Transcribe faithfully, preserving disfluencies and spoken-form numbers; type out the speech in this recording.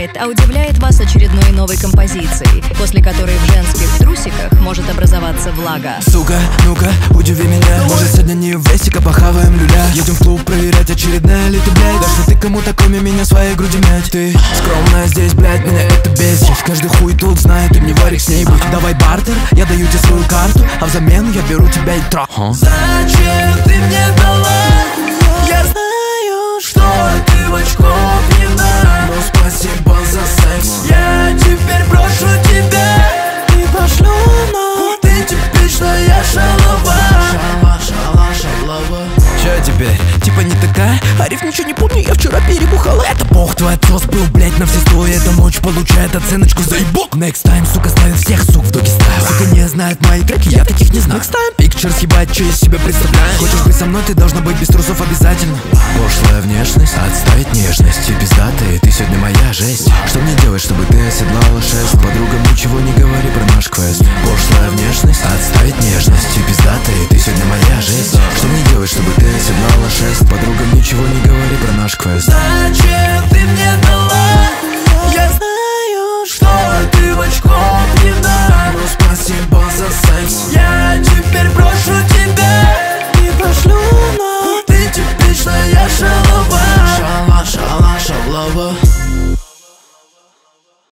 удивляет, а удивляет вас очередной новой композицией, после которой в женских трусиках может образоваться влага. Сука, ну-ка, удиви меня. Может, сегодня не в вестика, похаваем люля. Едем в клуб проверять, очередная ли ты, блядь. Да что ты кому-то, кроме меня, своей груди мять. Ты скромная здесь, блядь, меня это бесит. Каждый хуй тут знает, ты не варик с ней будь. Давай бартер, я даю тебе свою карту, а взамен я беру тебя и трах. Зачем ты мне дала? Я знаю, что ты в очков не на. Но спасибо за секс. Я теперь брошу тебя и пошлю на. Ты типичная шалава. Шалава, шалава, шалава. Чё теперь? Типа не такая? Ариф, ничего не помню, я вчера перебухала. Это бог, твой отсос был, блять, на все сто. Эта ночь получает оценочку за ебок. Next time, сука, ставит всех сук в доги стайл. Сука не знает мои треки, я таких не знаю. Next time, pictures, ебать, что из себя представляешь. Хочешь быть со мной, ты должна быть без трусов обязательно. Пошлая внешность, отставить нежность. И пиздатый, ты сегодня моя жесть. Что мне делать, чтобы ты оседлала шест? Подругам ничего не говори про наш квест. Пошлая внешность, отставить нежность. И пиздатый, ты сегодня моя жесть. Что мне делать, чтобы ты оседлала шест? Подругам ничего не говори про наш квест. Зачем